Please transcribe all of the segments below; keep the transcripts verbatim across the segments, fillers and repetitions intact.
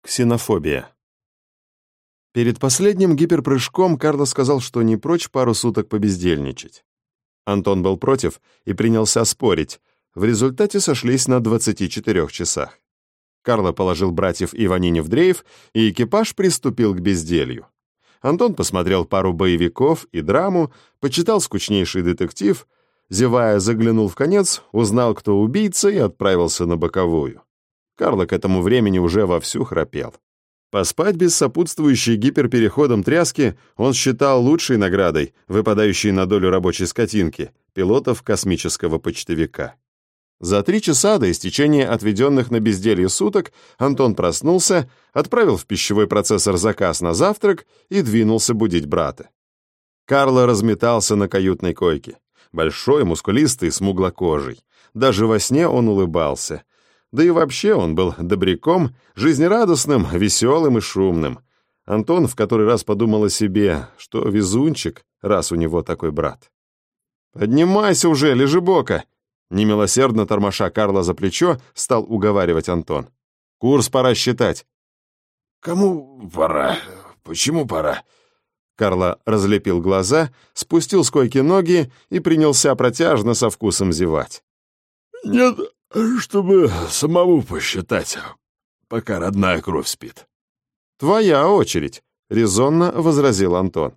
Ксенофобия. Перед последним гиперпрыжком Карло сказал, что не прочь пару суток побездельничать. Антон был против и принялся спорить. В результате сошлись на двадцати четырёх часах. Карло положил братьев Иванине в дрейф, и экипаж приступил к безделью. Антон посмотрел пару боевиков и драму, почитал скучнейший детектив, зевая, заглянул в конец, узнал, кто убийца, и отправился на боковую. Карло к этому времени уже вовсю храпел. Поспать без сопутствующей гиперпереходом тряски он считал лучшей наградой, выпадающей на долю рабочей скотинки, пилотов космического почтовика. За три часа до истечения отведенных на безделье суток Антон проснулся, отправил в пищевой процессор заказ на завтрак и двинулся будить брата. Карло разметался на каютной койке. Большой, мускулистый, смуглокожий. Даже во сне он улыбался. Да и вообще он был добряком, жизнерадостным, веселым и шумным. Антон в который раз подумал о себе, что везунчик, раз у него такой брат. «Поднимайся уже, лежебока!» Немилосердно тормоша Карло за плечо, стал уговаривать Антон. «Курс пора считать». «Кому пора? Почему пора?» Карло разлепил глаза, спустил с койки ноги и принялся протяжно со вкусом зевать. «Нет, чтобы самому посчитать, пока родная кровь спит». «Твоя очередь», — резонно возразил Антон.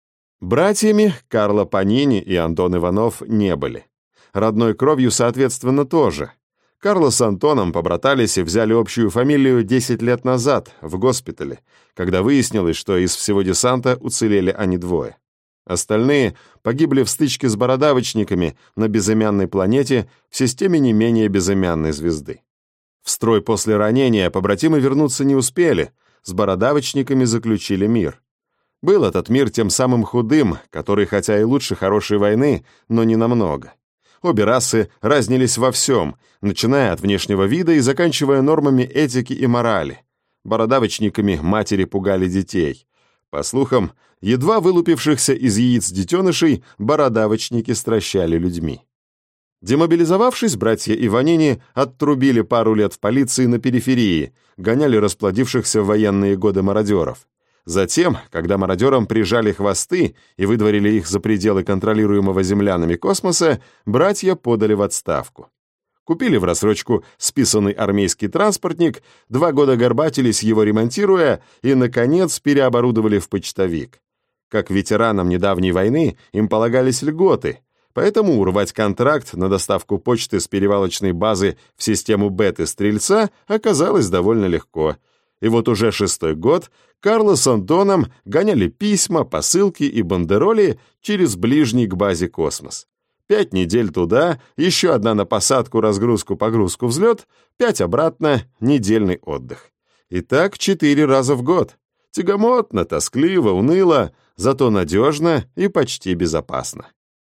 Братьями Карло Панини и Антон Иванов не были. Родной кровью, соответственно, тоже. Карло с Антоном побратались и взяли общую фамилию десять лет назад, в госпитале, когда выяснилось, что из всего десанта уцелели они двое. Остальные погибли в стычке с бородавочниками на безымянной планете в системе не менее безымянной звезды. В строй после ранения побратимы вернуться не успели, с бородавочниками заключили мир. Был этот мир тем самым худым, который хотя и лучше хорошей войны, но не намного. Обе расы разнились во всем, начиная от внешнего вида и заканчивая нормами этики и морали. Бородавочниками матери пугали детей. По слухам, едва вылупившихся из яиц детенышей бородавочники стращали людьми. Демобилизовавшись, братья Иванини оттрубили пару лет в полиции на периферии, гоняли расплодившихся в военные годы мародеров. Затем, когда мародерам прижали хвосты и выдворили их за пределы контролируемого землянами космоса, братья подали в отставку. Купили в рассрочку списанный армейский транспортник, два года горбатились его ремонтируя и, наконец, переоборудовали в почтовик. Как ветеранам недавней войны им полагались льготы, поэтому урвать контракт на доставку почты с перевалочной базы в систему Беты-Стрельца оказалось довольно легко. И вот уже шестой год Карло с Антоном гоняли письма, посылки и бандероли через ближний к базе космос. Пять недель туда, еще одна на посадку, разгрузку, погрузку, взлет, пять обратно, недельный отдых. И так четыре раза в год. Тягомотно, тоскливо, уныло, зато надежно и почти безопасно.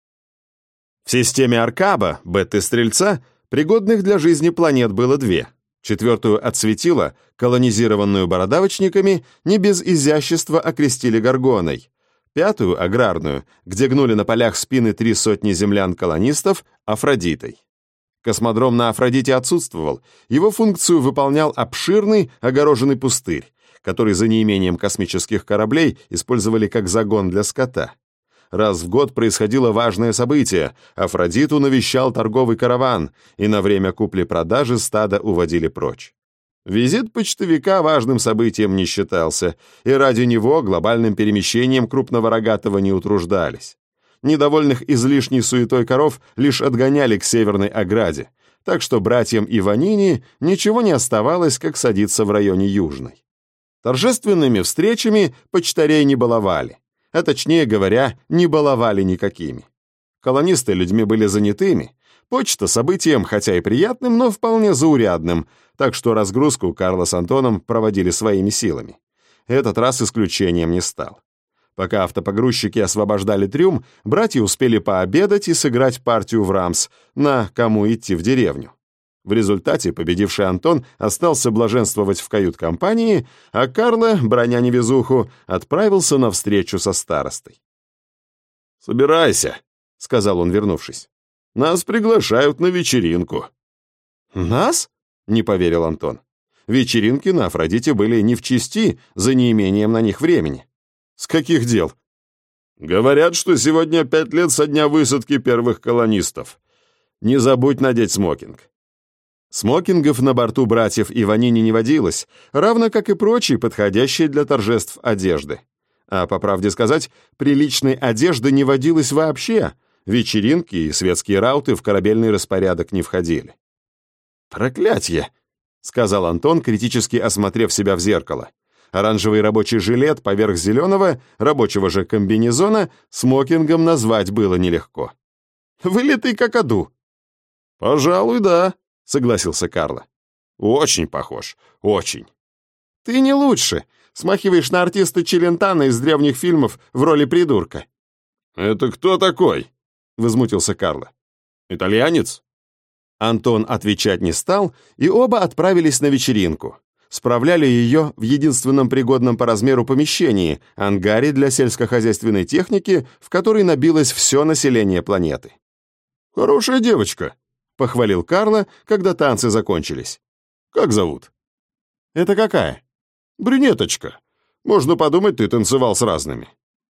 В системе Аркаба, Беты-Стрельца, пригодных для жизни планет было две. Четвертую отсветила, колонизированную бородавочниками, не без изящества окрестили Горгоной. Пятую, аграрную, где гнули на полях спины три сотни землян-колонистов, Афродитой. Космодром на Афродите отсутствовал, его функцию выполнял обширный огороженный пустырь, который за неимением космических кораблей использовали как загон для скота. Раз в год происходило важное событие. Афродиту навещал торговый караван, и на время купли-продажи стадо уводили прочь. Визит почтовика важным событием не считался, и ради него глобальным перемещением крупного рогатого не утруждались. Недовольных излишней суетой коров лишь отгоняли к северной ограде, так что братьям Иванини ничего не оставалось, как садиться в районе Южной. Торжественными встречами почтарей не баловали. А точнее говоря, не баловали никакими. Колонисты людьми были занятыми, почта событием, хотя и приятным, но вполне заурядным, так что разгрузку Карло с Антоном проводили своими силами. Этот раз исключением не стал. Пока автопогрузчики освобождали трюм, братья успели пообедать и сыграть партию в рамс на «Кому идти в деревню». В результате победивший Антон остался блаженствовать в кают-компании, а Карло, броня невезуху, отправился на встречу со старостой. «Собирайся», — сказал он, вернувшись. «Нас приглашают на вечеринку». «Нас?» — не поверил Антон. Вечеринки на Афродите были не в чести за неимением на них времени. С каких дел? Говорят, что сегодня пять лет со дня высадки первых колонистов. Не забудь надеть смокинг. Смокингов на борту братьев Иванини не водилось, равно как и прочие подходящие для торжеств одежды. А, по правде сказать, приличной одежды не водилось вообще. Вечеринки и светские рауты в корабельный распорядок не входили. «Проклятье!» — сказал Антон, критически осмотрев себя в зеркало. Оранжевый рабочий жилет поверх зеленого, рабочего же комбинезона, смокингом назвать было нелегко. «Вылитый какаду!» «Пожалуй, да», — согласился Карло. «Очень похож, очень». «Ты не лучше. Смахиваешь на артиста Челентано из древних фильмов в роли придурка». «Это кто такой?» — возмутился Карло. «Итальянец?» Антон отвечать не стал, и оба отправились на вечеринку. Справляли ее в единственном пригодном по размеру помещении, ангаре для сельскохозяйственной техники, в которой набилось все население планеты. «Хорошая девочка», — похвалил Карло, когда танцы закончились. «Как зовут?» «Это какая?» «Брюнеточка. Можно подумать, ты танцевал с разными».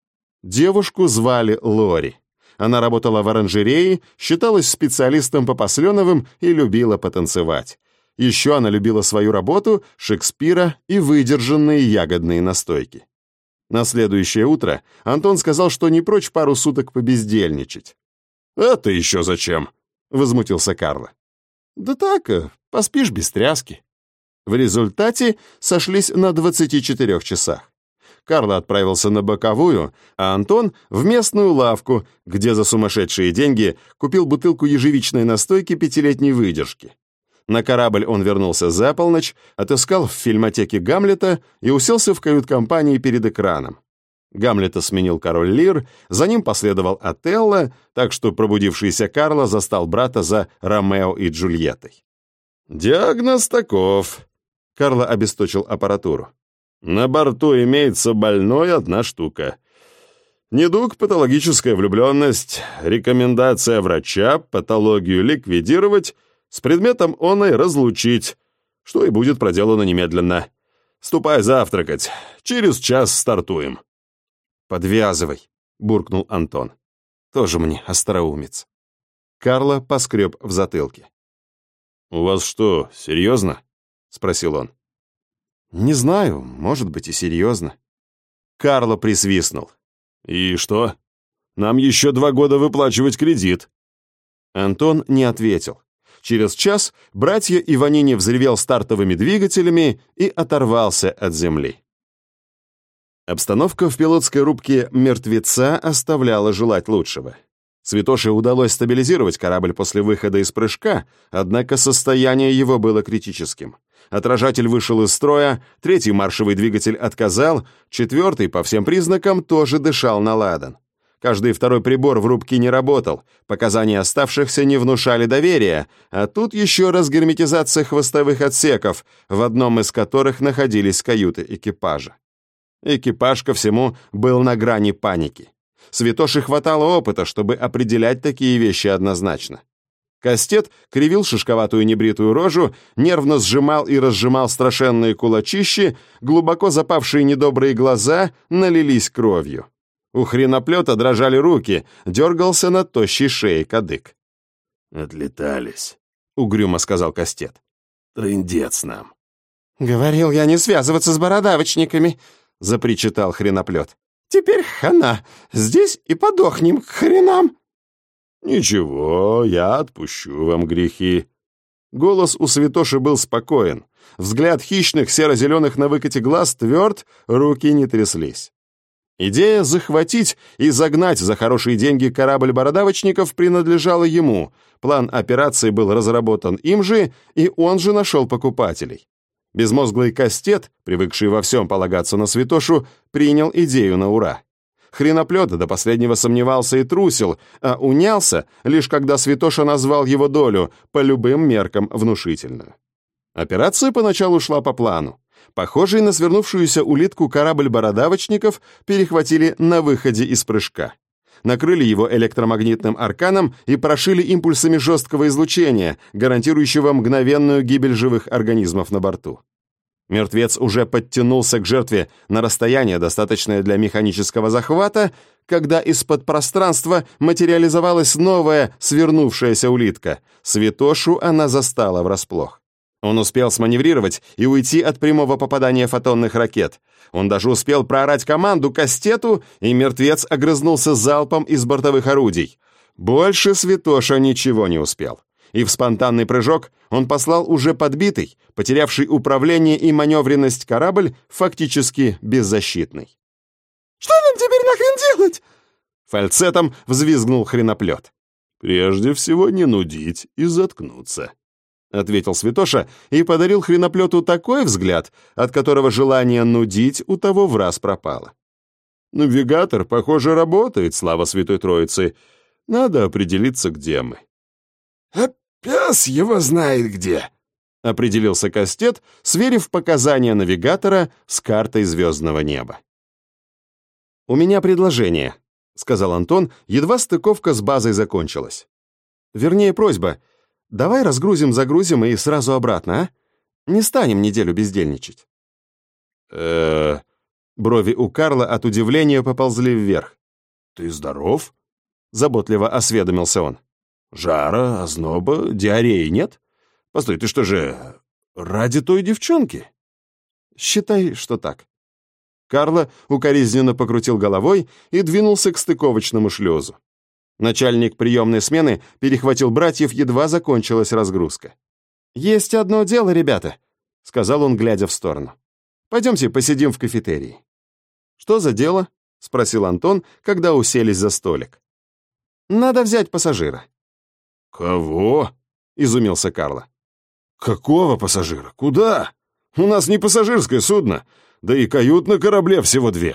Девушку звали Лори. Она работала в оранжерее, считалась специалистом по посленовым и любила потанцевать. Еще она любила свою работу, Шекспира и выдержанные ягодные настойки. На следующее утро Антон сказал, что не прочь пару суток побездельничать. «Это еще зачем?» — возмутился Карло. «Да так, поспишь без тряски». В результате сошлись на двадцати четырёх часах. Карло отправился на боковую, а Антон — в местную лавку, где за сумасшедшие деньги купил бутылку ежевичной настойки пятилетней выдержки. На корабль он вернулся за полночь, отыскал в фильмотеке Гамлета и уселся в кают-компании перед экраном. Гамлета сменил король Лир, за ним последовал Отелло, так что пробудившийся Карло застал брата за Ромео и Джульеттой. «Диагноз таков», — Карло обесточил аппаратуру. «На борту имеется больной одна штука. Недуг, патологическая влюбленность, рекомендация врача, патологию ликвидировать, с предметом оной разлучить, что и будет проделано немедленно. Ступай завтракать, через час стартуем». «Подвязывай», — буркнул Антон. «Тоже мне остроумец». Карло поскреб в затылке. «У вас что, серьезно?» — спросил он. «Не знаю, может быть и серьезно». Карло присвистнул. «И что? Нам еще два года выплачивать кредит». Антон не ответил. Через час братья Иванини взревел стартовыми двигателями и оторвался от земли. Обстановка в пилотской рубке «Мертвеца» оставляла желать лучшего. Святоше удалось стабилизировать корабль после выхода из прыжка, однако состояние его было критическим. Отражатель вышел из строя, третий маршевый двигатель отказал, четвертый, по всем признакам, тоже дышал на ладан. Каждый второй прибор в рубке не работал, показания оставшихся не внушали доверия, а тут еще разгерметизация хвостовых отсеков, в одном из которых находились каюты экипажа. Экипаж, ко всему, был на грани паники. Святоше хватало опыта, чтобы определять такие вещи однозначно. Кастет кривил шишковатую небритую рожу, нервно сжимал и разжимал страшенные кулачищи, глубоко запавшие недобрые глаза налились кровью. У хреноплета дрожали руки, дергался на тощей шее кадык. «Отлетались», — угрюмо сказал Кастет. «Трындец нам». «Говорил я не связываться с бородавочниками», — запричитал хреноплет. «Теперь хана, здесь и подохнем к хренам». «Ничего, я отпущу вам грехи». Голос у святоши был спокоен. Взгляд хищных серо-зеленых на выкате глаз тверд, руки не тряслись. Идея захватить и загнать за хорошие деньги корабль бородавочников принадлежала ему. План операции был разработан им же, и он же нашел покупателей. Безмозглый Кастет, привыкший во всем полагаться на святошу, принял идею на ура. Хреноплет до последнего сомневался и трусил, а унялся, лишь когда святоша назвал его долю, по любым меркам внушительную. Операция поначалу шла по плану. Похожий на свернувшуюся улитку корабль бородавочников перехватили на выходе из прыжка. Накрыли его электромагнитным арканом и прошили импульсами жесткого излучения, гарантирующего мгновенную гибель живых организмов на борту. Мертвец уже подтянулся к жертве на расстояние, достаточное для механического захвата, когда из-под пространства материализовалась новая свернувшаяся улитка. Святошу она застала врасплох. Он успел сманеврировать и уйти от прямого попадания фотонных ракет. Он даже успел проорать команду кастету, и мертвец огрызнулся залпом из бортовых орудий. Больше Святоша ничего не успел. И в спонтанный прыжок он послал уже подбитый, потерявший управление и маневренность корабль, фактически беззащитный. «Что нам теперь нахрен делать?» Фальцетом взвизгнул хреноплет. «Прежде всего не нудить и заткнуться», — ответил Святоша и подарил хреноплету такой взгляд, от которого желание нудить у того враз пропало. «Навигатор, похоже, работает, слава Святой Троицы. Надо определиться, где мы». «А пес его знает где», — определился Кастет, сверив показания навигатора с картой звездного неба. «У меня предложение», — сказал Антон, едва стыковка с базой закончилась. «Вернее, просьба. Давай разгрузим-загрузим и сразу обратно, а? Не станем неделю бездельничать». «Э-э...» Брови у Карла от удивления поползли вверх. «Ты здоров?» — заботливо осведомился он. «Жара, озноба, диареи нет? Постой, ты что же, ради той девчонки?» «Считай, что так». Карло укоризненно покрутил головой и двинулся к стыковочному шлюзу. Начальник приемной смены перехватил братьев, едва закончилась разгрузка. «Есть одно дело, ребята», — сказал он, глядя в сторону. «Пойдемте посидим в кафетерии». «Что за дело?» — спросил Антон, когда уселись за столик. «Надо взять пассажира». «Кого?» — изумился Карло. «Какого пассажира? Куда? У нас не пассажирское судно, да и кают на корабле всего две».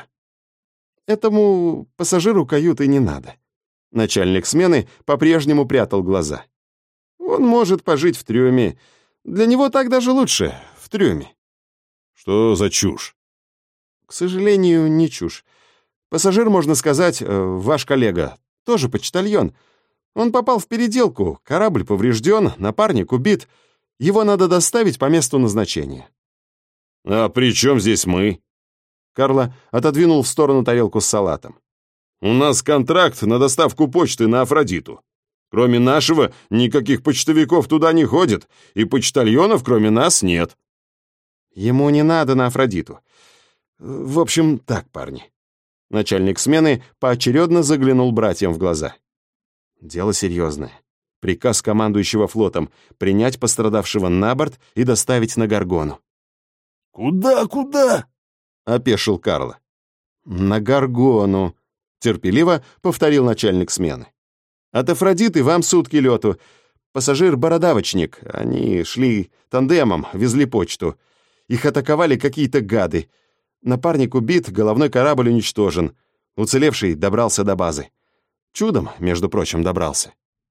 «Этому пассажиру каюты не надо». Начальник смены по-прежнему прятал глаза. «Он может пожить в трюме. Для него так даже лучше, в трюме». «Что за чушь?» «К сожалению, не чушь. Пассажир, можно сказать, ваш коллега, тоже почтальон. Он попал в переделку, корабль поврежден, напарник убит. Его надо доставить по месту назначения». «А при чем здесь мы?» Карло отодвинул в сторону тарелку с салатом. «У нас контракт на доставку почты на Афродиту. Кроме нашего, никаких почтовиков туда не ходит, и почтальонов кроме нас нет». «Ему не надо на Афродиту. В общем, так, парни». Начальник смены поочередно заглянул братьям в глаза. «Дело серьезное. Приказ командующего флотом принять пострадавшего на борт и доставить на Гаргону». «Куда, куда?» — опешил Карло. «На Гаргону», — терпеливо повторил начальник смены. «От Афродиты вам сутки лету. Пассажир-бородавочник. Они шли тандемом, везли почту. Их атаковали какие-то гады. Напарник убит, головной корабль уничтожен. Уцелевший добрался до базы. Чудом, между прочим, добрался».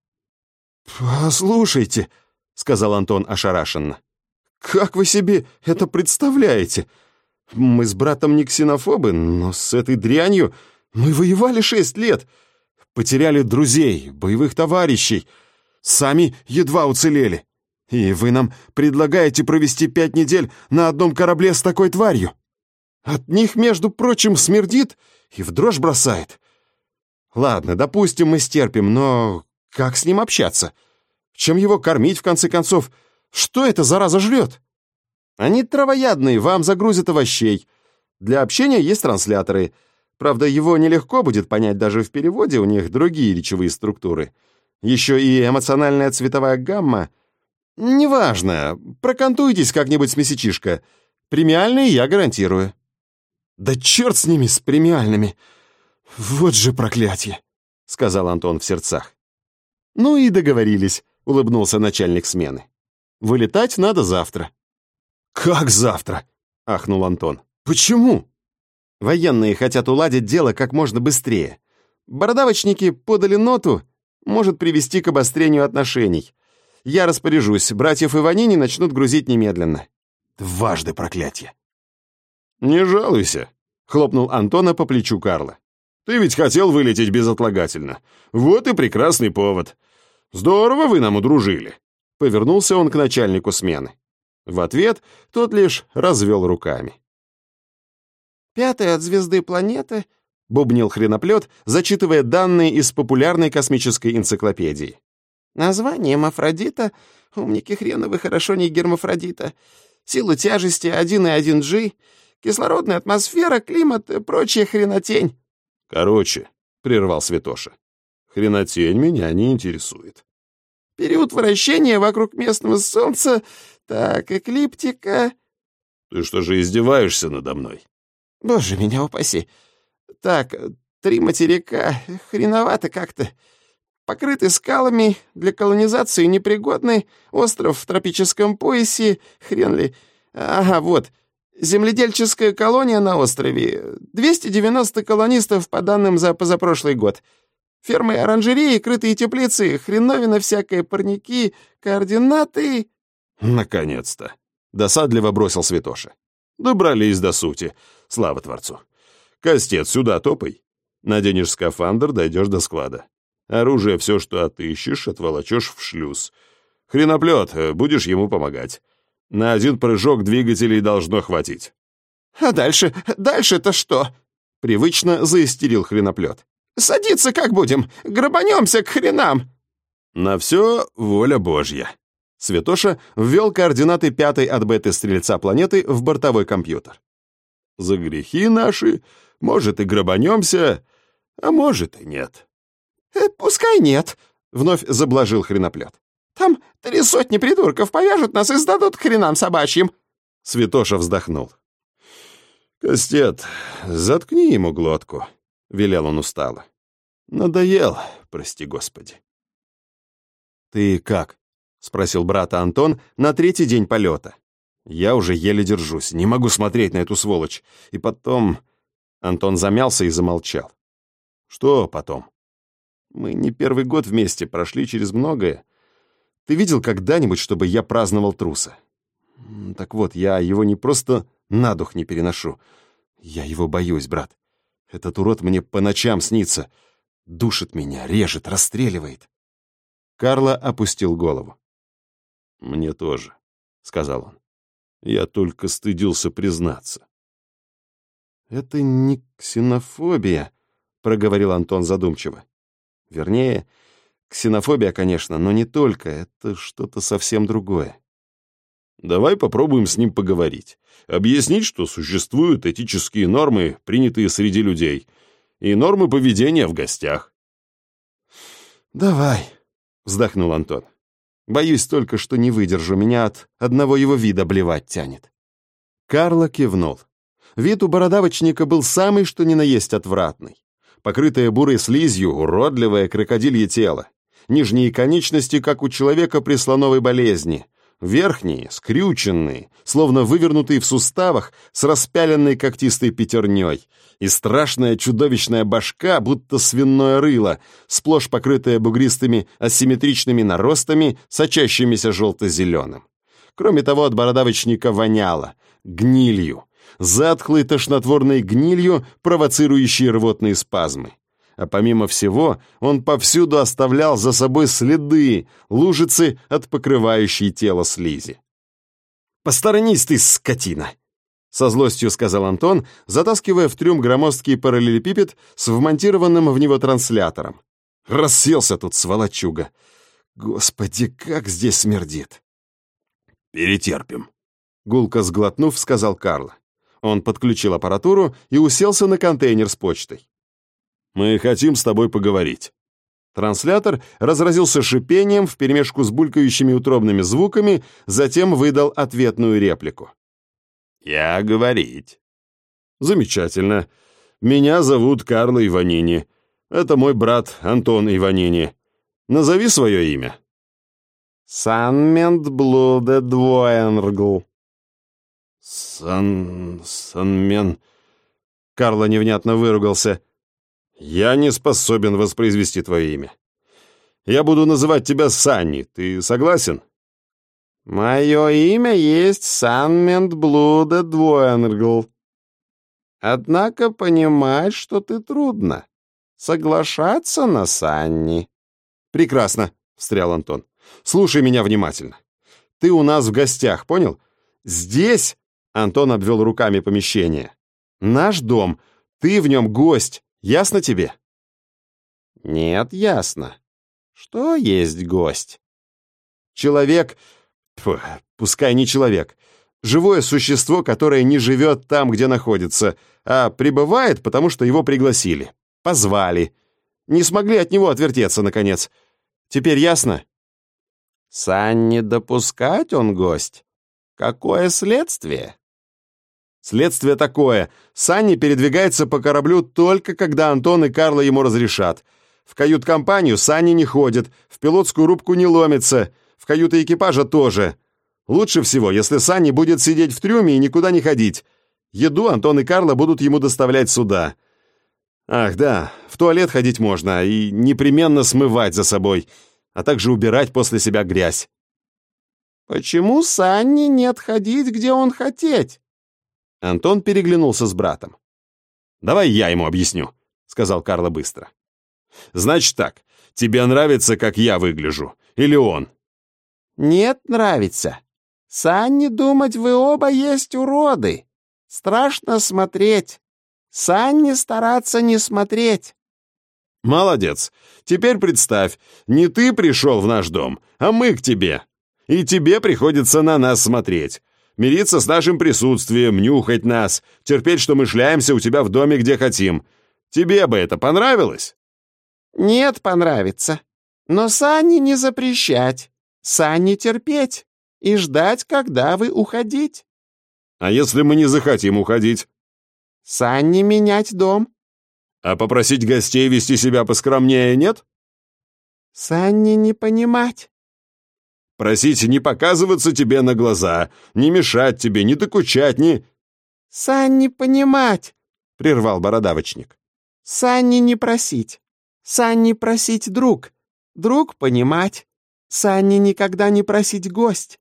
«Послушайте», — сказал Антон ошарашенно, — «как вы себе это представляете? Мы с братом не ксенофобы, но с этой дрянью мы воевали шесть лет, потеряли друзей, боевых товарищей, сами едва уцелели. И вы нам предлагаете провести пять недель на одном корабле с такой тварью? От них, между прочим, смердит и в дрожь бросает. Ладно, допустим, мы стерпим, но как с ним общаться? Чем его кормить, в конце концов? Что это зараза жрет? Они травоядные, вам загрузят овощей. Для общения есть трансляторы. Правда, его нелегко будет понять даже в переводе, у них другие речевые структуры. Еще и эмоциональная цветовая гамма. Неважно, прокантуйтесь как-нибудь с месячишка. Премиальные я гарантирую». «Да черт с ними, с премиальными! Вот же проклятие!» — сказал Антон в сердцах. «Ну и договорились», — улыбнулся начальник смены. «Вылетать надо завтра». «Как завтра?» — ахнул Антон. «Почему?» «Военные хотят уладить дело как можно быстрее. Бородавочники подали ноту, может привести к обострению отношений. Я распоряжусь, братьев Иванини начнут грузить немедленно». «Дважды проклятие». «Не жалуйся», — хлопнул Антона по плечу Карло. «Ты ведь хотел вылететь безотлагательно. Вот и прекрасный повод. Здорово вы нам удружили». Повернулся он к начальнику смены. В ответ тот лишь развел руками. «Пятая от звезды планеты», — бубнил хреноплет, зачитывая данные из популярной космической энциклопедии. «Название Афродита, умники хреновы, хорошо не гермафродита. Сила тяжести один и один джи, кислородная атмосфера, климат, прочая хренотень». «Короче», — прервал Святоша, — «хренотень меня не интересует». «Период вращения вокруг местного Солнца, так, эклиптика...» «Ты что же издеваешься надо мной?» «Боже, меня упаси. Так, три материка, хреновато как-то. Покрыты скалами, для колонизации непригодный, остров в тропическом поясе, хрен ли. Ага, вот, земледельческая колония на острове, двести девяносто колонистов по данным за позапрошлый год. Фермы, оранжереи, крытые теплицы, хреновина всякая, парники, координаты...» «Наконец-то!» — досадливо бросил Святоша. «Добрались до сути. Слава Творцу. Кастет, сюда топай. Наденешь скафандр, дойдешь до склада. Оружие все, что отыщешь, отволочешь в шлюз. Хреноплет, будешь ему помогать. На один прыжок двигателей должно хватить». «А дальше? Дальше-то что?» — привычно заистерил хреноплет. «Садиться как будем? Грабанемся к хренам!» «На все воля Божья». Святоша ввел координаты пятой от беты-стрельца планеты в бортовой компьютер. «За грехи наши, может, и грабанемся, а может, и нет». «Э, «Пускай нет», — вновь заблажил хреноплет. «Там три сотни придурков повяжут нас и сдадут к хренам собачьим». Святоша вздохнул. «Кастет, заткни ему глотку», — велел он устало. «Надоел, прости господи». «Ты как?» — спросил брата Антон на третий день полета. «Я уже еле держусь, не могу смотреть на эту сволочь. И потом...» Антон замялся и замолчал. «Что потом?» «Мы не первый год вместе, прошли через многое. Ты видел когда-нибудь, чтобы я праздновал труса? Так вот, я его не просто на дух не переношу. Я его боюсь, брат. Этот урод мне по ночам снится. Душит меня, режет, расстреливает». Карло опустил голову. «Мне тоже», — сказал он. «Я только стыдился признаться». «Это не ксенофобия», — проговорил Антон задумчиво. «Вернее, ксенофобия, конечно, но не только. Это что-то совсем другое». «Давай попробуем с ним поговорить. Объяснить, что существуют этические нормы, принятые среди людей, и нормы поведения в гостях». «Давай», — вздохнул Антон. «Боюсь только, что не выдержу, меня от одного его вида блевать тянет». Карло кивнул. Вид у бородавочника был самый что ни на есть отвратный. Покрытое бурой слизью, уродливое крокодилье тело. Нижние конечности, как у человека при слоновой болезни. Верхние, скрюченные, словно вывернутые в суставах, с распяленной когтистой пятерней. И страшная чудовищная башка, будто свиное рыло, сплошь покрытая бугристыми асимметричными наростами, сочащимися желто-зеленым. Кроме того, от бородавочника воняло гнилью, затхлой тошнотворной гнилью, провоцирующей рвотные спазмы. А помимо всего, он повсюду оставлял за собой следы, лужицы от покрывающей тело слизи. «Посторонись ты, скотина!» — со злостью сказал Антон, затаскивая в трюм громоздкий параллелепипед с вмонтированным в него транслятором. «Расселся тут, сволочуга! Господи, как здесь смердит!» «Перетерпим», — гулко сглотнув, сказал Карло. Он подключил аппаратуру и уселся на контейнер с почтой. «Мы хотим с тобой поговорить». Транслятор разразился шипением вперемешку с булькающими утробными звуками, затем выдал ответную реплику. «Я говорить». «Замечательно. Меня зовут Карло Иванини. Это мой брат Антон Иванини. Назови свое имя». «Санмент Блуде Двоенгл». «Сан... Санмен...» Карло невнятно выругался. «Я не способен воспроизвести твое имя. Я буду называть тебя Санни. Ты согласен?» «Мое имя есть Санмент Блуде Двоенгл. Однако понимать, что ты трудно. Соглашаться на Санни». «Прекрасно», — встрял Антон. «Слушай меня внимательно. Ты у нас в гостях, понял? «Здесь?» — Антон обвел руками помещение. «Наш дом. Ты в нем гость. Ясно тебе?» «Нет, ясно. Что есть гость?» «Человек... Фу, пускай не человек. Живое существо, которое не живет там, где находится, а пребывает, потому что его пригласили. Позвали. Не смогли от него отвертеться, наконец. Теперь ясно?» «Санни допускать он гость? Какое следствие?» «Следствие такое. Санни передвигается по кораблю только когда Антон и Карла ему разрешат. В кают-компанию Санни не ходит, в пилотскую рубку не ломится, в каюты экипажа тоже. Лучше всего, если Санни будет сидеть в трюме и никуда не ходить. Еду Антон и Карла будут ему доставлять сюда. Ах, да, в туалет ходить можно и непременно смывать за собой, а также убирать после себя грязь». «Почему Санни нет ходить, где он хотеть?» Антон переглянулся с братом. «Давай я ему объясню», — сказал Карло быстро. «Значит так, тебе нравится, как я выгляжу, или он?» «Нет, нравится. Санни думать, вы оба есть уроды. Страшно смотреть. Санни стараться не смотреть». «Молодец. Теперь представь, не ты пришел в наш дом, а мы к тебе. И тебе приходится на нас смотреть. Мириться с нашим присутствием, нюхать нас, терпеть, что мы шляемся у тебя в доме, где хотим. Тебе бы это понравилось?» «Нет, понравится. Но Санни не запрещать. Санни терпеть и ждать, когда вы уходить». «А если мы не захотим уходить?» «Санни менять дом». «А попросить гостей вести себя поскромнее нет?» «Санни не понимать». «Просить не показываться тебе на глаза, не мешать тебе, не докучать, не...» «Санни понимать», — прервал бородавочник. «Санни не просить. Санни просить друг. Друг понимать. Санни никогда не просить гость».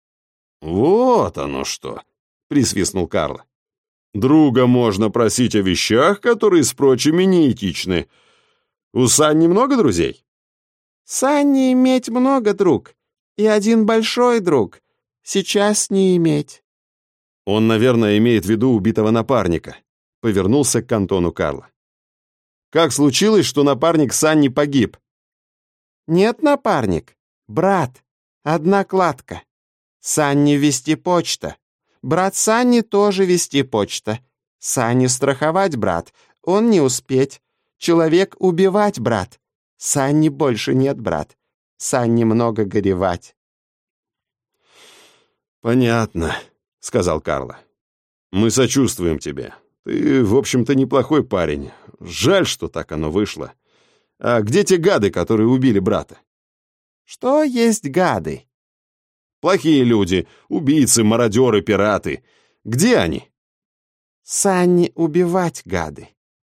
«Вот оно что!» — присвистнул Карло. «Друга можно просить о вещах, которые с прочими неэтичны. У Санни много друзей?» «Санни иметь много друг. И один большой друг. Сейчас не иметь». «Он, наверное, имеет в виду убитого напарника», — повернулся к Антону Карло. «Как случилось, что напарник Санни погиб?» «Нет, напарник. Брат. Одна кладка. Санни вести почта. Брат Санни тоже вести почта. Санни страховать брат. Он не успеть. Человек убивать брат. Санни больше нет брат. Санни много горевать». «Понятно», — сказал Карло. «Мы сочувствуем тебе. Ты, в общем-то, неплохой парень. Жаль, что так оно вышло. А где те гады, которые убили брата?» «Что есть гады?» «Плохие люди, убийцы, мародеры, пираты. Где они?» «Санни убивать гады».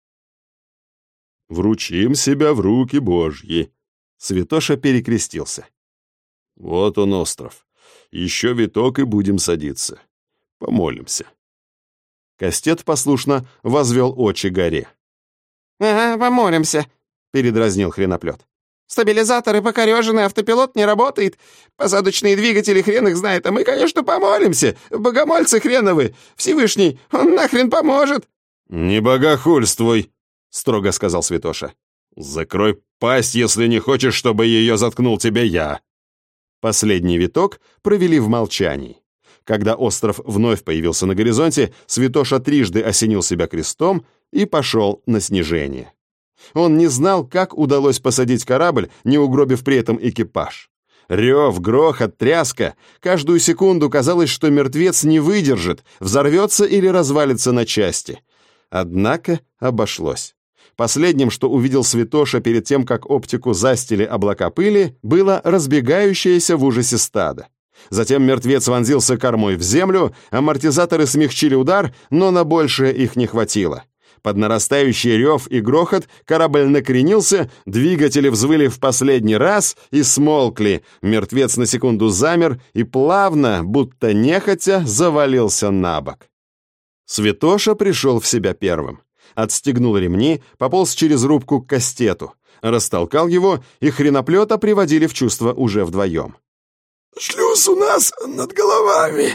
«Вручим себя в руки Божьи», — Святоша перекрестился. «Вот он остров. Еще виток и будем садиться. Помолимся». Кастет послушно возвел очи горе. «Ага, помолимся», — передразнил хреноплет. «Стабилизаторы покорежены, автопилот не работает, посадочные двигатели хрен их знает, а мы, конечно, помолимся. Богомольцы хреновы, Всевышний, он нахрен поможет». «Не богохульствуй», — строго сказал Святоша. «Закрой пасть, если не хочешь, чтобы ее заткнул тебе я». Последний виток провели в молчании. Когда остров вновь появился на горизонте, Святоша трижды осенил себя крестом и пошел на снижение. Он не знал, как удалось посадить корабль, не угробив при этом экипаж. Рев, грохот, тряска. Каждую секунду казалось, что мертвец не выдержит, взорвется или развалится на части. Однако обошлось. Последним, что увидел Святоша перед тем, как оптику застили облака пыли, было разбегающееся в ужасе стадо. Затем мертвец вонзился кормой в землю, амортизаторы смягчили удар, но на большее их не хватило. Под нарастающий рев и грохот корабль накренился, двигатели взвыли в последний раз и смолкли. Мертвец на секунду замер и плавно, будто нехотя, завалился на бок. Святоша пришел в себя первым. Отстегнул ремни, пополз через рубку к кастету, растолкал его, и хреноплета приводили в чувство уже вдвоем. «Шлюз у нас над головами», —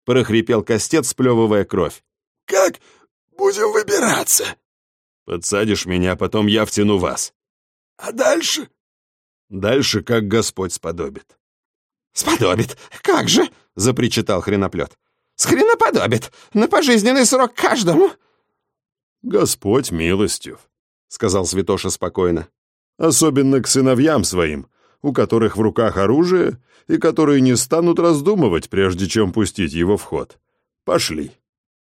прохрипел Кастет, сплевывая кровь. «Как будем выбираться?» «Подсадишь меня, потом я втяну вас». «А дальше?» «Дальше, как Господь сподобит». «Сподобит? Как же?» — запричитал Хреноплет. «Схреноподобит! На пожизненный срок каждому!» «Господь милостив», — сказал Святоша спокойно. «Особенно к сыновьям своим, у которых в руках оружие и которые не станут раздумывать, прежде чем пустить его в ход. Пошли».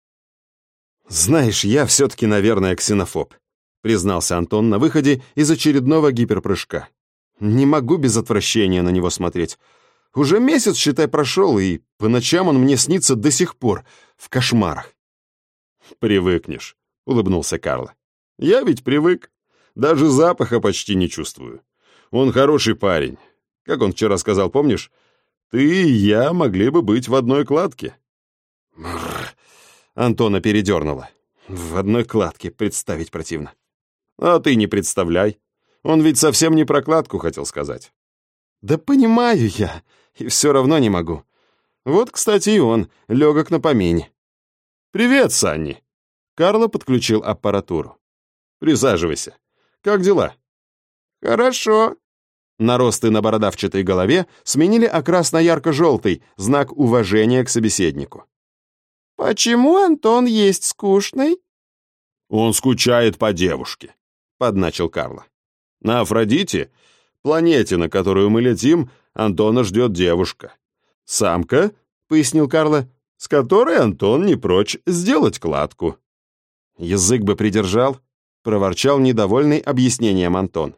«Знаешь, я все-таки, наверное, ксенофоб», — признался Антон на выходе из очередного гиперпрыжка. «Не могу без отвращения на него смотреть. Уже месяц, считай, прошел, и по ночам он мне снится до сих пор, в кошмарах». «Привыкнешь», — улыбнулся Карло. «Я ведь привык. Даже запаха почти не чувствую. Он хороший парень. Как он вчера сказал, помнишь? Ты и я могли бы быть в одной кладке». Бррр. Антона передернуло. В одной кладке представить противно. «А ты не представляй. Он ведь совсем не про кладку хотел сказать». «Да понимаю я, и все равно не могу. Вот, кстати, и он, легок на помине». «Привет, Санни!» Карло подключил аппаратуру. «Присаживайся. Как дела?» «Хорошо». Наросты на бородавчатой голове сменили окрас на ярко-желтый, знак уважения к собеседнику. «Почему Антон есть скучный?» «Он скучает по девушке», — подначил Карло. «На Афродите, планете, на которую мы летим, Антона ждет девушка. Самка», — пояснил Карло, — «с которой Антон не прочь сделать кладку». «Язык бы придержал», — проворчал недовольный объяснением Антон.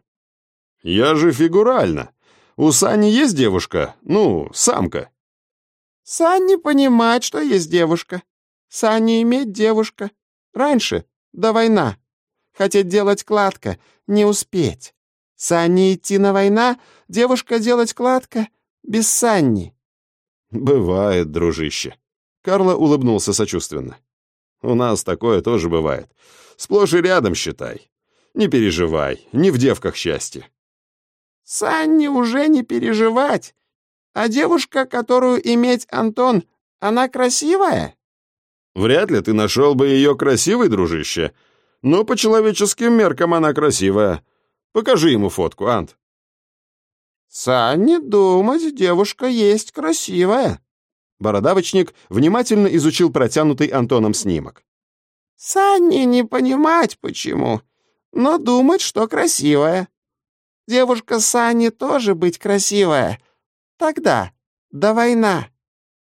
«Я же фигурально. У Сани есть девушка, ну, самка». «Санни понимать, что есть девушка. Санни иметь девушка. Раньше, до война. Хотеть делать кладка, не успеть. Санни идти на война, девушка делать кладка, без Санни». «Бывает, дружище». Карло улыбнулся сочувственно. «У нас такое тоже бывает. Сплошь и рядом, считай. Не переживай, не в девках счастье». «Санни уже не переживать. А девушка, которую иметь Антон, она красивая?» «Вряд ли ты нашел бы ее красивой, дружище. Но по человеческим меркам она красивая. Покажи ему фотку, Ант». «Санни думать, девушка есть красивая». Бородавочник внимательно изучил протянутый Антоном снимок. «Санни не понимать, почему, но думать, что красивая. Девушка Санни тоже быть красивая. Тогда, до война».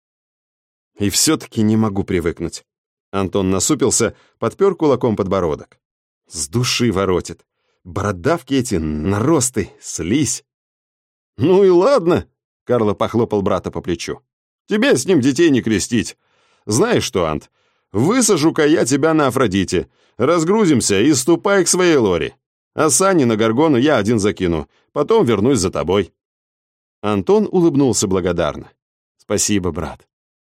«И все-таки не могу привыкнуть». Антон насупился, подпер кулаком подбородок. «С души воротит. Бородавки эти, наросты, слизь». «Ну и ладно», — Карло похлопал брата по плечу. «Тебе с ним детей не крестить. Знаешь что, Ант, высажу-ка я тебя на Афродите. Разгрузимся и ступай к своей Лоре. А Сани на Горгону я один закину. Потом вернусь за тобой». Антон улыбнулся благодарно. «Спасибо, брат».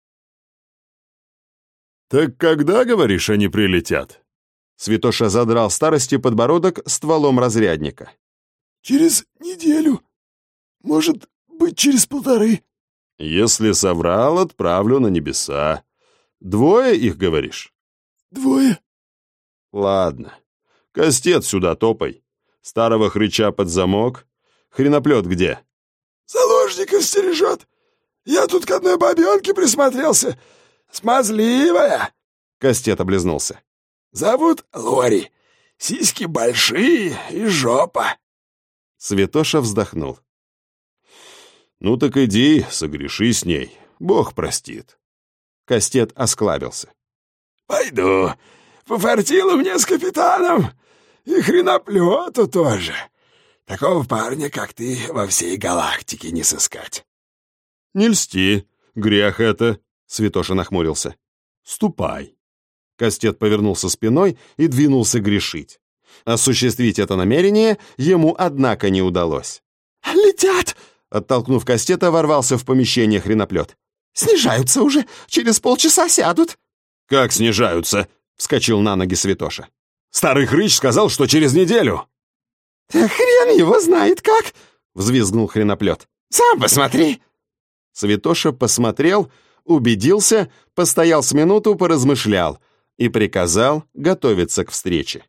«Так когда, говоришь, они прилетят?» Святоша задрал старости подбородок стволом разрядника. «Через неделю. Может быть, через полторы». «Если соврал, отправлю на небеса. Двое их, говоришь?» «Двое». «Ладно. Кастет сюда топай. Старого хрыча под замок. Хреноплет где?» «Заложников стережет. Я тут к одной бабенке присмотрелся. Смазливая!» Кастет облизнулся. «Зовут Лори. Сиськи большие и жопа». Святоша вздохнул. «Ну так иди, согреши с ней. Бог простит». Кастет осклабился. «Пойду. Пофартило мне с капитаном. И хреноплету тоже. Такого парня, как ты, во всей галактике не сыскать». «Не льсти. Грех это». Святоша нахмурился. «Ступай». Кастет повернулся спиной и двинулся грешить. Осуществить это намерение ему, однако, не удалось. «Летят!» Оттолкнув Кастета, ворвался в помещение Хреноплет. «Снижаются уже! Через полчаса сядут!» «Как снижаются?» — вскочил на ноги Святоша. «Старый хрыч сказал, что через неделю!» «Хрен его знает как!» — взвизгнул Хреноплет. «Сам посмотри!» Святоша посмотрел, убедился, постоял с минуту, поразмышлял и приказал готовиться к встрече.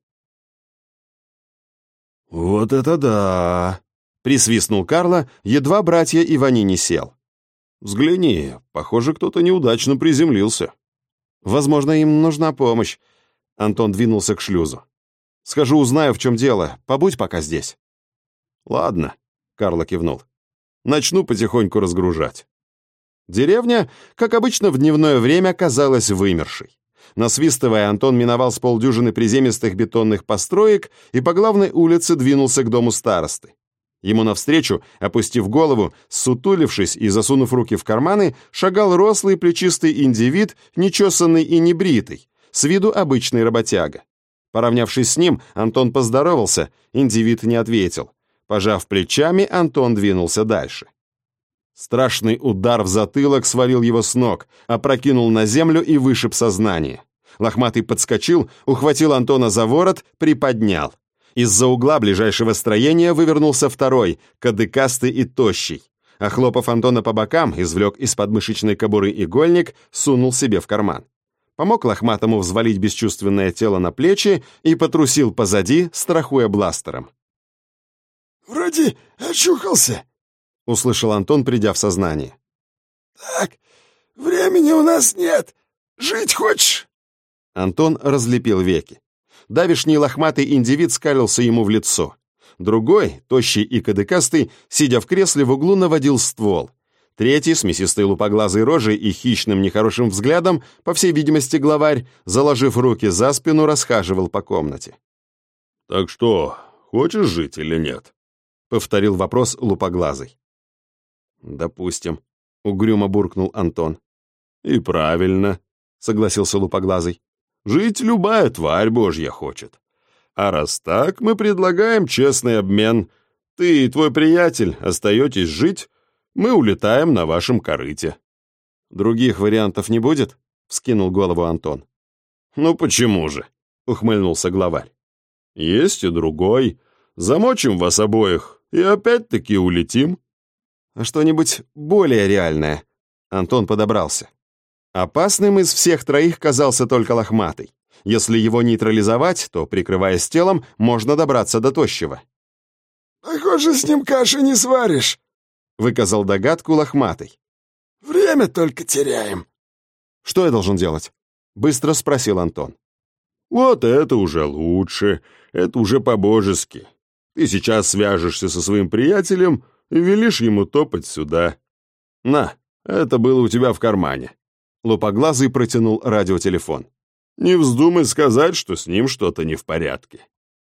«Вот это да!» — присвистнул Карло, едва братья Ивани не сел. «Взгляни, похоже, кто-то неудачно приземлился». «Возможно, им нужна помощь». Антон двинулся к шлюзу. «Схожу, узнаю, в чем дело. Побудь пока здесь». «Ладно», — Карло кивнул. «Начну потихоньку разгружать». Деревня, как обычно в дневное время, казалась вымершей. Насвистывая, Антон миновал с полдюжины приземистых бетонных построек и по главной улице двинулся к дому старосты. Ему навстречу, опустив голову, ссутулившись и засунув руки в карманы, шагал рослый плечистый индивид, нечесанный и небритый, с виду обычный работяга. Поравнявшись с ним, Антон поздоровался, индивид не ответил. Пожав плечами, Антон двинулся дальше. Страшный удар в затылок свалил его с ног, опрокинул на землю и вышиб сознание. Лохматый подскочил, ухватил Антона за ворот, приподнял. Из-за угла ближайшего строения вывернулся второй, кадыкастый и тощий. Охлопав Антона по бокам, извлек из подмышечной кобуры игольник, сунул себе в карман. Помог Лохматому взвалить бесчувственное тело на плечи и потрусил позади, страхуя бластером. «Вроде очухался», — услышал Антон, придя в сознание. «Так, времени у нас нет. Жить хочешь?» Антон разлепил веки. Давишний лохматый индивид скалился ему в лицо. Другой, тощий и кадыкастый, сидя в кресле в углу, наводил ствол. Третий, с мясистой лупоглазой рожей и хищным нехорошим взглядом, по всей видимости главарь, заложив руки за спину, расхаживал по комнате. «Так что, хочешь жить или нет?» — повторил вопрос лупоглазый. «Допустим», — угрюмо буркнул Антон. «И правильно», — согласился лупоглазый. «Жить любая тварь божья хочет. А раз так, мы предлагаем честный обмен. Ты и твой приятель остаетесь жить, мы улетаем на вашем корыте». «Других вариантов не будет?» — вскинул голову Антон. «Ну почему же?» — ухмыльнулся главарь. «Есть и другой. Замочим вас обоих и опять-таки улетим». «А что-нибудь более реальное?» Антон подобрался. Опасным из всех троих казался только лохматый. Если его нейтрализовать, то, прикрываясь телом, можно добраться до тощего. «Похоже, с ним каши не сваришь», — выказал догадку лохматый. «Время только теряем». «Что я должен делать?» — быстро спросил Антон. «Вот это уже лучше, это уже по-божески. Ты сейчас свяжешься со своим приятелем и велишь ему топать сюда. На, это было у тебя в кармане». Лупоглазый протянул радиотелефон. «Не вздумай сказать, что с ним что-то не в порядке».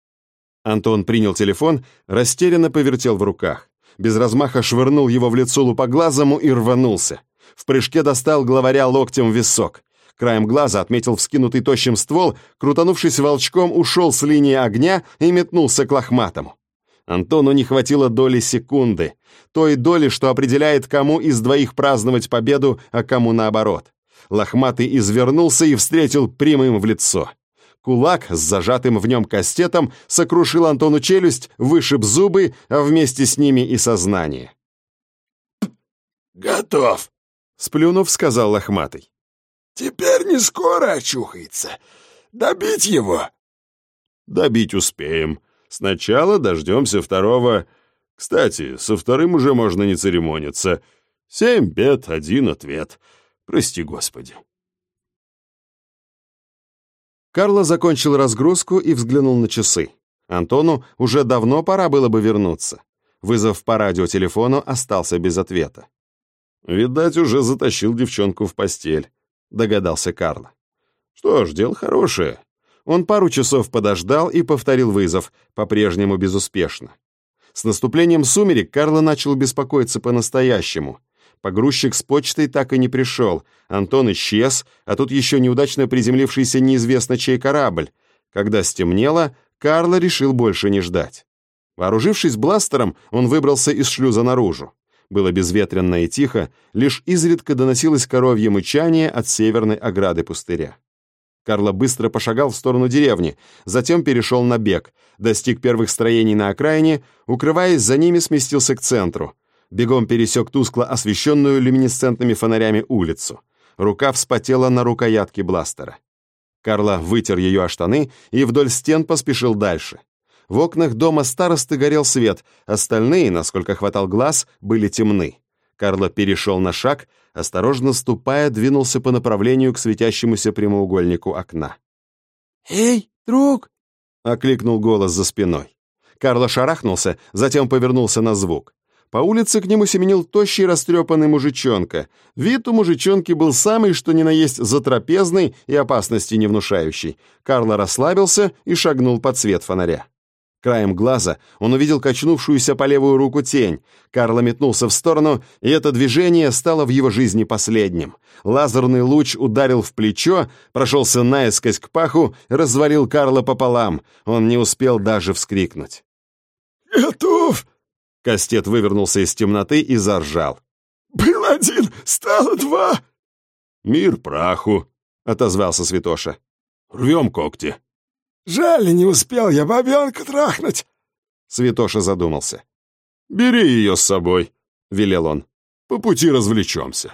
Антон принял телефон, растерянно повертел в руках. Без размаха швырнул его в лицо лупоглазому и рванулся. В прыжке достал главаря локтем в висок. Краем глаза отметил вскинутый тощим ствол, крутанувшись волчком, ушел с линии огня и метнулся к лохматому. Антону не хватило доли секунды. Той доли, что определяет, кому из двоих праздновать победу, а кому наоборот. Лохматый извернулся и встретил прямым в лицо. Кулак с зажатым в нем кастетом сокрушил Антону челюсть, вышиб зубы, а вместе с ними и сознание. «Готов», — сплюнув, сказал лохматый. «Теперь не скоро очухается. Добить его». «Добить успеем. Сначала дождемся второго. Кстати, со вторым уже можно не церемониться. Семь бед, один ответ. Прости, Господи». Карло закончил разгрузку и взглянул на часы. Антону уже давно пора было бы вернуться. Вызов по радиотелефону остался без ответа. «Видать, уже затащил девчонку в постель», — догадался Карло. «Что ж, дело хорошее». Он пару часов подождал и повторил вызов, по-прежнему безуспешно. С наступлением сумерек Карло начал беспокоиться по-настоящему. Погрузчик с почтой так и не пришел, Антон исчез, а тут еще неудачно приземлившийся неизвестно чей корабль. Когда стемнело, Карло решил больше не ждать. Вооружившись бластером, он выбрался из шлюза наружу. Было безветренно и тихо, лишь изредка доносилось коровье мычание от северной ограды пустыря. Карло быстро пошагал в сторону деревни, затем перешел на бег, достиг первых строений на окраине, укрываясь за ними, сместился к центру. Бегом пересек тускло освещенную люминесцентными фонарями улицу. Рука вспотела на рукоятке бластера. Карло вытер ее о штаны и вдоль стен поспешил дальше. В окнах дома старосты горел свет, остальные, насколько хватал глаз, были темны. Карло перешел на шаг, осторожно ступая, двинулся по направлению к светящемуся прямоугольнику окна. «Эй, друг!» — окликнул голос за спиной. Карло шарахнулся, затем повернулся на звук. По улице к нему семенил тощий растрепанный мужичонка. Вид у мужичонки был самый, что ни на есть, затрапезный и опасности не внушающий. Карло расслабился и шагнул под свет фонаря. Краем глаза он увидел качнувшуюся по левую руку тень. Карло метнулся в сторону, и это движение стало в его жизни последним. Лазерный луч ударил в плечо, прошелся наискось к паху, развалил Карло пополам. Он не успел даже вскрикнуть. «Готов!» Кастет вывернулся из темноты и заржал. «Был один, стало два!» «Мир праху!» — отозвался Святоша. «Рвем когти!» «Жаль, не успел я бабенка трахнуть!» Святоша задумался. «Бери ее с собой!» — велел он. «По пути развлечемся!»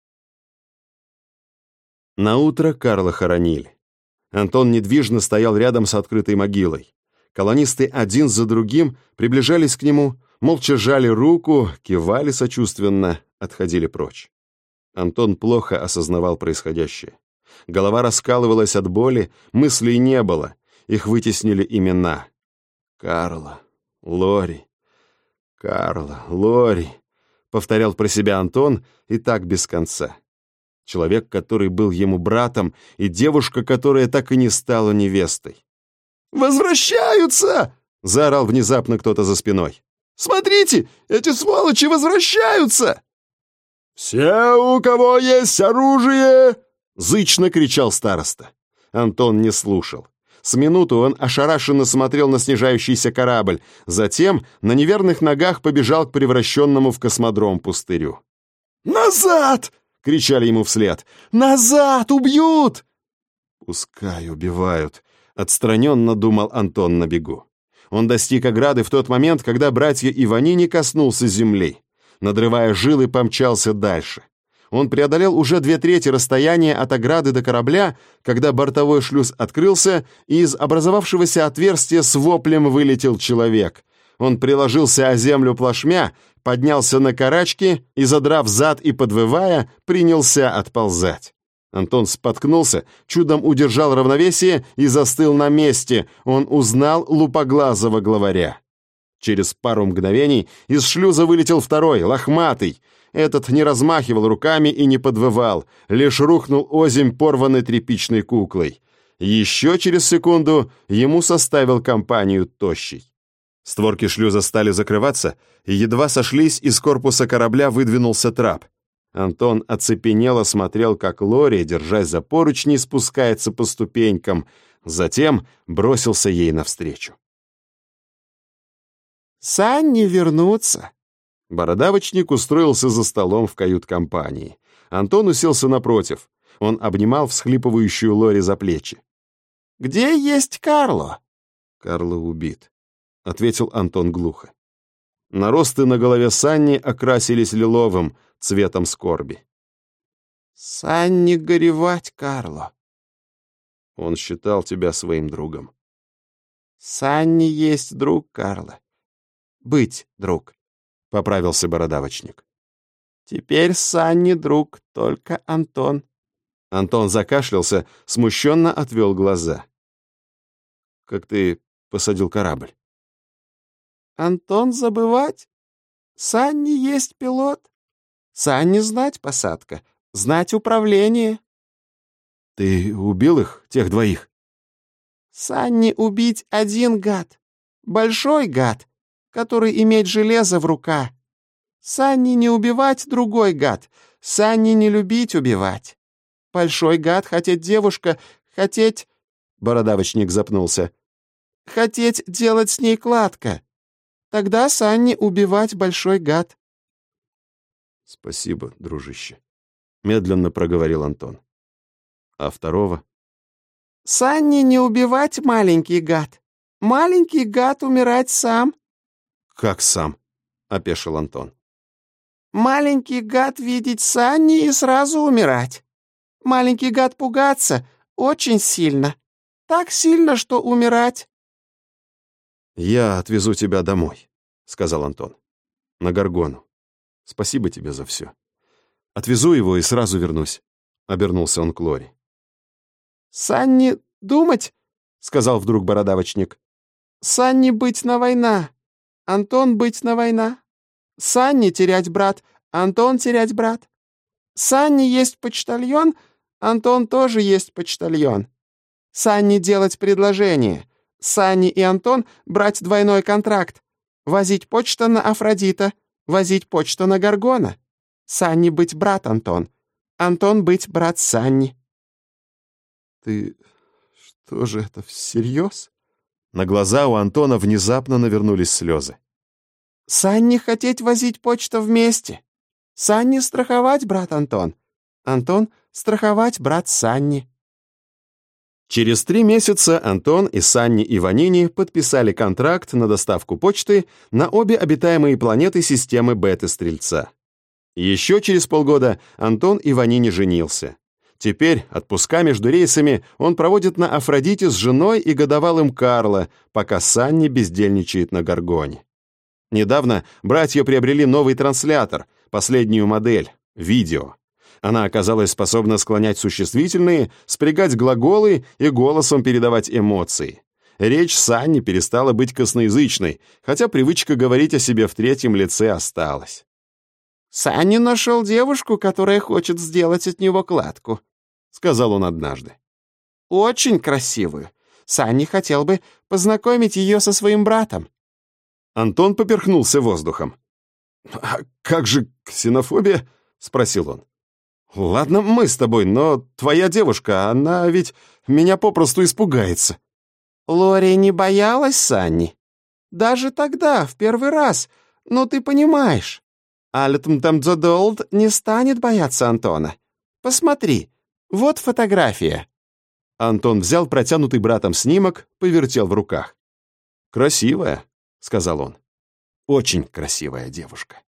Наутро Карло хоронили. Антон недвижно стоял рядом с открытой могилой. Колонисты один за другим приближались к нему, молча жали руку, кивали сочувственно, отходили прочь. Антон плохо осознавал происходящее. Голова раскалывалась от боли, мыслей не было. Их вытеснили имена. «Карло, Лори, Карло, Лори», — повторял про себя Антон, и так без конца. Человек, который был ему братом, и девушка, которая так и не стала невестой. «Возвращаются!» — заорал внезапно кто-то за спиной. «Смотрите, эти сволочи возвращаются!» «Все, у кого есть оружие!» — зычно кричал староста. Антон не слушал. С минуту он ошарашенно смотрел на снижающийся корабль, затем на неверных ногах побежал к превращенному в космодром пустырю. «Назад!» — кричали ему вслед. «Назад! Убьют!» «Пускай убивают», — отстраненно думал Антон на бегу. Он достиг ограды в тот момент, когда братья Иванини коснулся земли. Надрывая жилы, помчался дальше. Он преодолел уже две трети расстояния от ограды до корабля, когда бортовой шлюз открылся, и из образовавшегося отверстия с воплем вылетел человек. Он приложился о землю плашмя, поднялся на карачки и, задрав зад и подвывая, принялся отползать. Антон споткнулся, чудом удержал равновесие и застыл на месте. Он узнал лупоглазого главаря. Через пару мгновений из шлюза вылетел второй, лохматый. Этот не размахивал руками и не подвывал, лишь рухнул озимь порванной тряпичной куклой. Еще через секунду ему составил компанию тощий. Створки шлюза стали закрываться, и едва сошлись, из корпуса корабля выдвинулся трап. Антон оцепенело смотрел, как Лори, держась за поручни, спускается по ступенькам, затем бросился ей навстречу. «Санни вернутся!» Бородавочник устроился за столом в кают-компании. Антон уселся напротив. Он обнимал всхлипывающую Лори за плечи. «Где есть Карло?» «Карло убит», — ответил Антон глухо. Наросты на голове Санни окрасились лиловым, цветом скорби. «Санни горевать, Карло». Он считал тебя своим другом. «Санни есть друг, Карло. Быть друг», — поправился бородавочник. «Теперь Санни друг, только Антон». Антон закашлялся, смущенно отвел глаза. «Как ты посадил корабль?» «Антон забывать? Санни есть пилот. Санни знать посадка, знать управление». «Ты убил их, тех двоих?» «Санни убить один гад, большой гад, который имеет железо в рука. Санни не убивать другой гад, Санни не любить убивать. Большой гад хотеть девушка, хотеть...» Бородавочник запнулся. «Хотеть делать с ней кладка. Тогда Санни убивать большой гад». «Спасибо, дружище», — медленно проговорил Антон. «А второго?» «Санни не убивать маленький гад. Маленький гад умирать сам». «Как сам?» — опешил Антон. «Маленький гад видеть Санни и сразу умирать. Маленький гад пугаться очень сильно. Так сильно, что умирать». «Я отвезу тебя домой», — сказал Антон. «На Горгону. Спасибо тебе за все. Отвезу его и сразу вернусь», — обернулся он к Лоре. «Санни думать», — сказал вдруг бородавочник. «Санни быть на война. Антон быть на война. Санни терять брат, Антон терять брат. Санни есть почтальон, Антон тоже есть почтальон. Санни делать предложение. Санни и Антон брать двойной контракт. Возить почта на Афродита, возить почта на Горгона. Санни быть брат Антон. Антон быть брат Санни». «Ты что же это, всерьез?» На глаза у Антона внезапно навернулись слезы. «Санни хотеть возить почту вместе. Санни страховать брат Антон. Антон страховать брат Санни». Через три месяца Антон и Санни Иванини подписали контракт на доставку почты на обе обитаемые планеты системы Беты-Стрельца. Еще через полгода Антон Иванини женился. Теперь отпуска между рейсами он проводит на Афродите с женой и годовалым Карло, пока Санни бездельничает на Горгоне. Недавно братья приобрели новый транслятор, последнюю модель — видео. Она оказалась способна склонять существительные, спрягать глаголы и голосом передавать эмоции. Речь Санни перестала быть косноязычной, хотя привычка говорить о себе в третьем лице осталась. «Санни нашел девушку, которая хочет сделать от него кладку», — сказал он однажды. «Очень красивую. Санни хотел бы познакомить ее со своим братом». Антон поперхнулся воздухом. «А как же ксенофобия?» — спросил он. «Ладно, мы с тобой, но твоя девушка, она ведь меня попросту испугается». Лори не боялась Санни. Даже тогда, в первый раз, ну ты понимаешь. Альтмтамдзодолд не станет бояться Антона. Посмотри, вот фотография». Антон взял протянутый братом снимок, повертел в руках. «Красивая», — сказал он. «Очень красивая девушка».